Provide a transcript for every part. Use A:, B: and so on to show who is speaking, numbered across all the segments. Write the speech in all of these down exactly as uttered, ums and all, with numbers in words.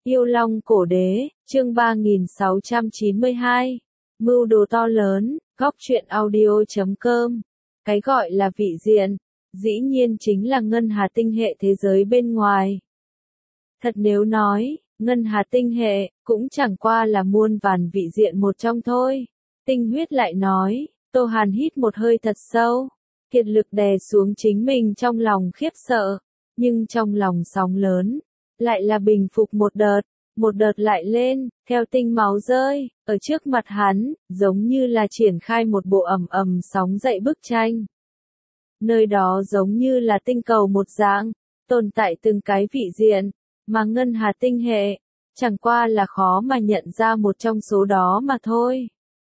A: Yêu Long Cổ Đế, chương ba nghìn sáu trăm chín mươi hai. Mưu đồ to lớn, góc truyện audio chấm com. Cái gọi là vị diện, dĩ nhiên chính là ngân hà tinh hệ thế giới bên ngoài. Thật nếu nói, ngân hà tinh hệ, cũng chẳng qua là muôn vàn vị diện một trong thôi. Tinh huyết lại nói, Tô Hàn hít một hơi thật sâu, kiệt lực đè xuống chính mình trong lòng khiếp sợ, nhưng trong lòng sóng lớn, lại là bình phục một đợt, một đợt lại lên, theo tinh máu rơi, ở trước mặt hắn, giống như là triển khai một bộ ầm ầm sóng dậy bức tranh. Nơi đó giống như là tinh cầu một dạng, tồn tại từng cái vị diện, mà ngân hà tinh hệ, chẳng qua là khó mà nhận ra một trong số đó mà thôi.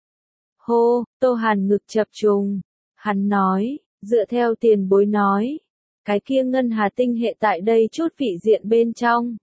A: Hô, Tô Hàn ngực chập trùng, hắn nói, dựa theo tiền bối nói, cái kia ngân hà tinh hệ tại đây chút vị diện bên trong.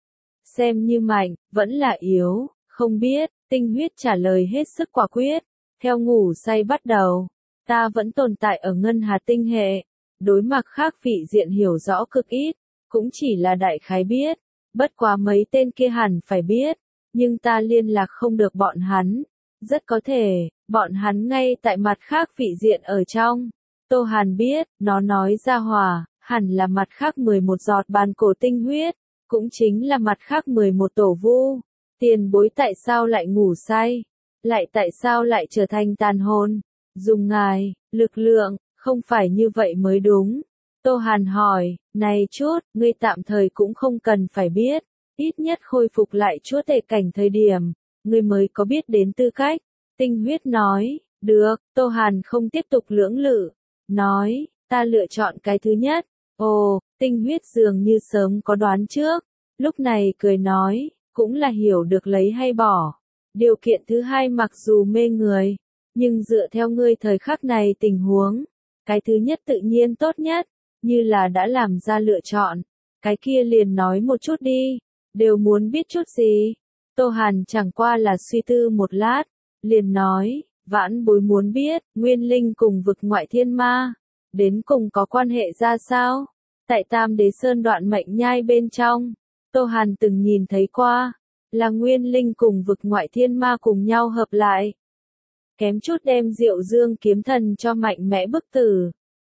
A: Xem như mạnh, vẫn là yếu, không biết, tinh huyết trả lời hết sức quả quyết, theo ngủ say bắt đầu, ta vẫn tồn tại ở ngân hà tinh hệ, đối mặt khác vị diện hiểu rõ cực ít, cũng chỉ là đại khái biết, bất quá mấy tên kia hẳn phải biết, nhưng ta liên lạc không được bọn hắn, rất có thể, bọn hắn ngay tại mặt khác vị diện ở trong. Tô Hàn biết, nó nói ra hòa, hẳn là mặt khác mười một giọt bàn cổ tinh huyết, cũng chính là mặt khác mười một tổ vu. Tiền bối tại sao lại ngủ say? Lại tại sao lại trở thành tàn hồn? Dùng ngài, lực lượng, không phải như vậy mới đúng. Tô Hàn hỏi, này chút, ngươi tạm thời cũng không cần phải biết, ít nhất khôi phục lại chúa tể cảnh thời điểm, ngươi mới có biết đến tư cách. Tinh huyết nói, được, Tô Hàn không tiếp tục lưỡng lự, nói, ta lựa chọn cái thứ nhất. Ồ, tinh huyết dường như sớm có đoán trước, lúc này cười nói, cũng là hiểu được lấy hay bỏ. Điều kiện thứ hai mặc dù mê người, nhưng dựa theo ngươi thời khắc này tình huống, cái thứ nhất tự nhiên tốt nhất, như là đã làm ra lựa chọn, cái kia liền nói một chút đi, đều muốn biết chút gì. Tô Hàn chẳng qua là suy tư một lát, liền nói, vãn bối muốn biết, nguyên linh cùng vực ngoại thiên ma, đến cùng có quan hệ ra sao? Tại Tam Đế Sơn đoạn mệnh nhai bên trong, Tô Hàn từng nhìn thấy qua, là nguyên linh cùng vực ngoại thiên ma cùng nhau hợp lại. Kém chút đem Diệu Dương kiếm thần cho mạnh mẽ bức tử.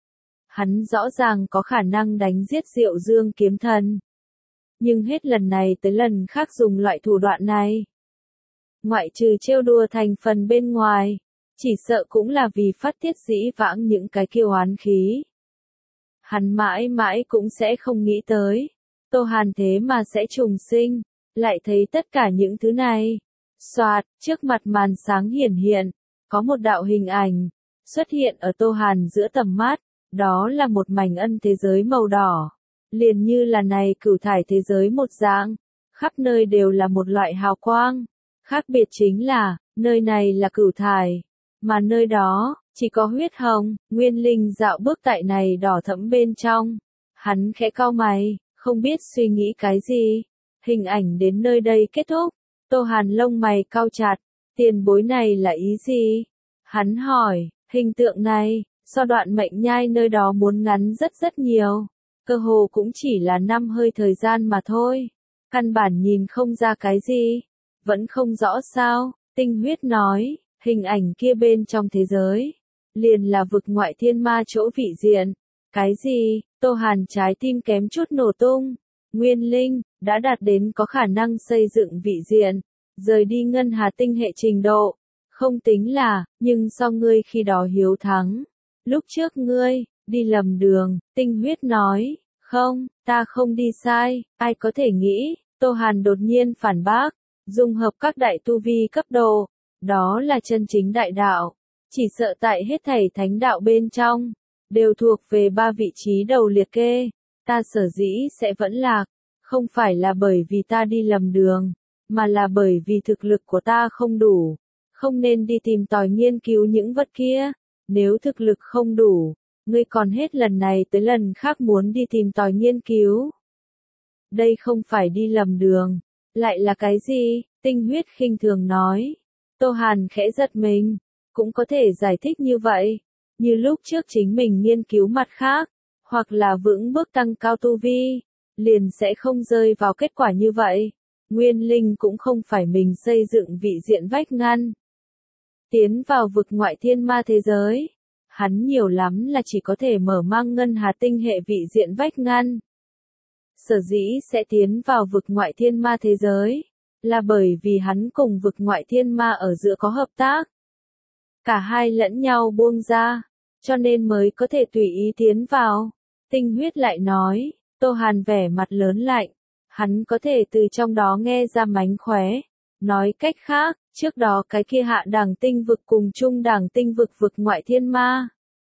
A: Hắn rõ ràng có khả năng đánh giết Diệu Dương kiếm thần. Nhưng hết lần này tới lần khác dùng loại thủ đoạn này. Ngoại trừ trêu đùa thành phần bên ngoài, chỉ sợ cũng là vì phát tiết dĩ vãng những cái kiêu oán khí. Hắn mãi mãi cũng sẽ không nghĩ tới, Tô Hàn thế mà sẽ trùng sinh, lại thấy tất cả những thứ này. Soạt, trước mặt màn sáng hiển hiện, có một đạo hình ảnh, xuất hiện ở Tô Hàn giữa tầm mắt, đó là một mảnh ân thế giới màu đỏ, liền như là này cửu thải thế giới một dạng, khắp nơi đều là một loại hào quang, khác biệt chính là, nơi này là cửu thải, mà nơi đó, chỉ có huyết hồng, nguyên linh dạo bước tại này đỏ thẫm bên trong. Hắn khẽ cau mày, không biết suy nghĩ cái gì. Hình ảnh đến nơi đây kết thúc. Tô Hàn lông mày cau chặt. Tiền bối này là ý gì? Hắn hỏi, hình tượng này, so đoạn mệnh nhai nơi đó muốn ngắn rất rất nhiều. Cơ hồ cũng chỉ là năm hơi thời gian mà thôi. Căn bản nhìn không ra cái gì. Vẫn không rõ sao, tinh huyết nói, hình ảnh kia bên trong thế giới. Liền là vực ngoại thiên ma chỗ vị diện. Cái gì? Tô Hàn trái tim kém chút nổ tung. Nguyên linh, đã đạt đến có khả năng xây dựng vị diện, rời đi ngân hà tinh hệ trình độ. Không tính là, nhưng so ngươi khi đó hiếu thắng. Lúc trước ngươi, đi lầm đường, tinh huyết nói, không, ta không đi sai, ai có thể nghĩ, Tô Hàn đột nhiên phản bác, dung hợp các đại tu vi cấp độ, đó là chân chính đại đạo. Chỉ sợ tại hết thảy thánh đạo bên trong, đều thuộc về ba vị trí đầu liệt kê, ta sở dĩ sẽ vẫn lạc, không phải là bởi vì ta đi lầm đường, mà là bởi vì thực lực của ta không đủ, không nên đi tìm tòi nghiên cứu những vật kia, nếu thực lực không đủ, ngươi còn hết lần này tới lần khác muốn đi tìm tòi nghiên cứu. Đây không phải đi lầm đường, lại là cái gì? Tinh huyết khinh thường nói. Tô Hàn khẽ giật mình. Cũng có thể giải thích như vậy, như lúc trước chính mình nghiên cứu mặt khác, hoặc là vững bước tăng cao tu vi, liền sẽ không rơi vào kết quả như vậy. Nguyên Linh cũng không phải mình xây dựng vị diện vách ngăn. Tiến vào vực ngoại thiên ma thế giới, hắn nhiều lắm là chỉ có thể mở mang ngân hà tinh hệ vị diện vách ngăn. Sở dĩ sẽ tiến vào vực ngoại thiên ma thế giới, là bởi vì hắn cùng vực ngoại thiên ma ở giữa có hợp tác. Cả hai lẫn nhau buông ra, cho nên mới có thể tùy ý tiến vào. Tinh huyết lại nói, Tô Hàn vẻ mặt lớn lạnh, hắn có thể từ trong đó nghe ra mánh khóe. Nói cách khác, trước đó cái kia hạ đẳng tinh vực cùng trung đẳng tinh vực vực ngoại thiên ma,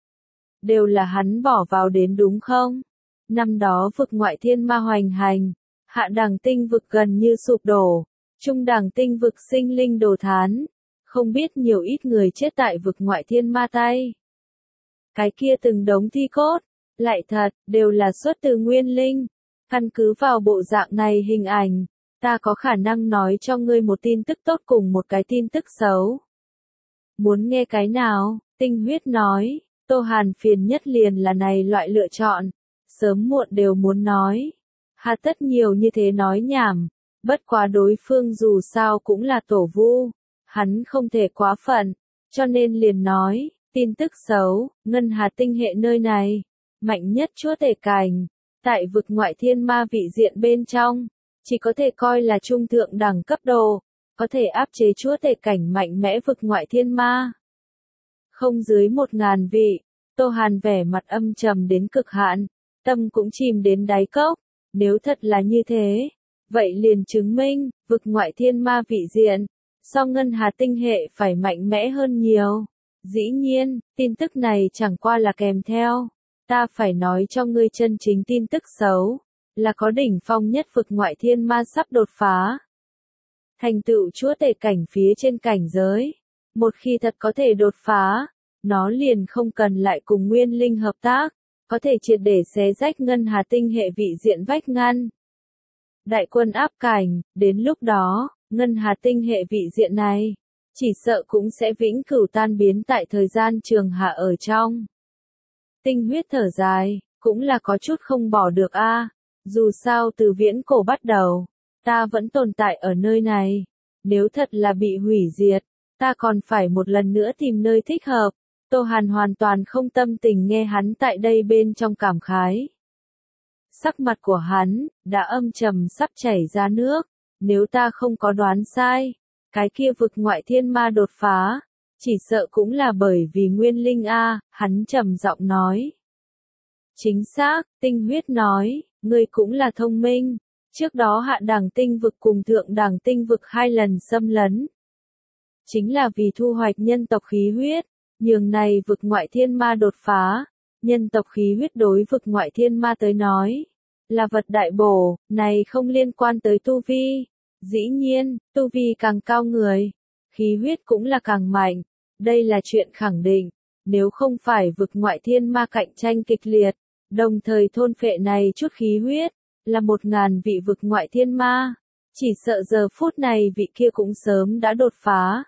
A: đều là hắn bỏ vào đến đúng không? Năm đó vực ngoại thiên ma hoành hành, hạ đẳng tinh vực gần như sụp đổ, trung đẳng tinh vực sinh linh đồ thán, không biết nhiều ít người chết tại vực ngoại thiên ma tay. Cái kia từng đống thi cốt, lại thật, đều là xuất từ Nguyên Linh. Căn cứ vào bộ dạng này hình ảnh, ta có khả năng nói cho ngươi một tin tức tốt cùng một cái tin tức xấu. Muốn nghe cái nào? Tinh huyết nói, Tô Hàn phiền nhất liền là này loại lựa chọn, sớm muộn đều muốn nói. Hà tất nhiều như thế nói nhảm, bất quá đối phương dù sao cũng là tổ vu, hắn không thể quá phận, cho nên liền nói, tin tức xấu, ngân hà tinh hệ nơi này, mạnh nhất chúa tể cảnh, tại vực ngoại thiên ma vị diện bên trong, chỉ có thể coi là trung thượng đẳng cấp độ, có thể áp chế chúa tể cảnh mạnh mẽ vực ngoại thiên ma. Không dưới một ngàn vị, Tô Hàn vẻ mặt âm trầm đến cực hạn, tâm cũng chìm đến đáy cốc, nếu thật là như thế, vậy liền chứng minh, vực ngoại thiên ma vị diện, so ngân hà tinh hệ phải mạnh mẽ hơn nhiều. Dĩ nhiên, tin tức này chẳng qua là kèm theo. Ta phải nói cho ngươi chân chính tin tức xấu, là có đỉnh phong nhất vực ngoại thiên ma sắp đột phá. Thành tựu chúa tể cảnh phía trên cảnh giới. Một khi thật có thể đột phá, nó liền không cần lại cùng Nguyên Linh hợp tác, có thể triệt để xé rách ngân hà tinh hệ vị diện vách ngăn. Đại quân áp cảnh, đến lúc đó, ngân hà tinh hệ vị diện này, chỉ sợ cũng sẽ vĩnh cửu tan biến tại thời gian trường hạ ở trong. Tinh huyết thở dài, cũng là có chút không bỏ được a. Dù sao từ viễn cổ bắt đầu, ta vẫn tồn tại ở nơi này. Nếu thật là bị hủy diệt, ta còn phải một lần nữa tìm nơi thích hợp. Tô Hàn hoàn toàn không tâm tình nghe hắn tại đây bên trong cảm khái. Sắc mặt của hắn, đã âm trầm sắp chảy ra nước. Nếu ta không có đoán sai, cái kia vực ngoại thiên ma đột phá, chỉ sợ cũng là bởi vì Nguyên Linh a, hắn trầm giọng nói. Chính xác, tinh huyết nói, ngươi cũng là thông minh, trước đó hạ đẳng tinh vực cùng thượng đẳng tinh vực hai lần xâm lấn. Chính là vì thu hoạch nhân tộc khí huyết, nhường này vực ngoại thiên ma đột phá, nhân tộc khí huyết đối vực ngoại thiên ma tới nói, là vật đại bổ, này không liên quan tới tu vi. Dĩ nhiên, tu vi càng cao người, khí huyết cũng là càng mạnh, đây là chuyện khẳng định, nếu không phải vực ngoại thiên ma cạnh tranh kịch liệt, đồng thời thôn phệ này chút khí huyết, là một ngàn vị vực ngoại thiên ma, chỉ sợ giờ phút này vị kia cũng sớm đã đột phá.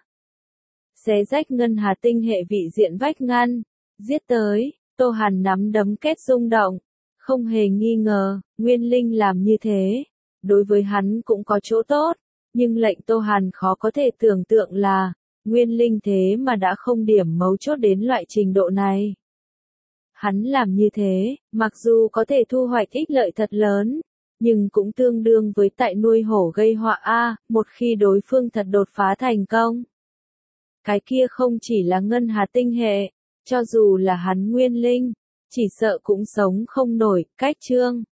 A: Xé rách ngân hà tinh hệ vị diện vách ngăn, giết tới, Tô Hàn nắm đấm kết rung động, không hề nghi ngờ, Nguyên Linh làm như thế. Đối với hắn cũng có chỗ tốt, nhưng lệnh Tô Hàn khó có thể tưởng tượng là, Nguyên Linh thế mà đã không điểm mấu chốt đến loại trình độ này. Hắn làm như thế, mặc dù có thể thu hoạch ích lợi thật lớn, nhưng cũng tương đương với tại nuôi hổ gây họa a, một khi đối phương thật đột phá thành công. Cái kia không chỉ là ngân hà tinh hệ, cho dù là hắn Nguyên Linh, chỉ sợ cũng sống không nổi, cách chương.